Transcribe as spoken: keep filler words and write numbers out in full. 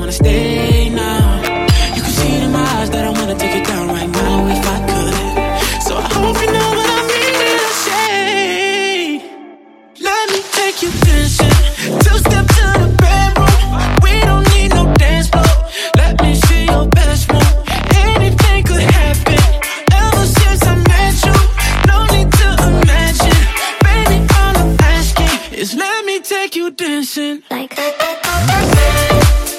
wanna stay now. You can see it in my eyes that I wanna take it down right now if I could. So I hope you know what I mean when I say, let me take you dancing. Two step to the bedroom. We don't need no dance floor. Let me see your best move. Anything could happen. Ever since I met you, no need to imagine. Baby, all I'm asking is let me take you dancing.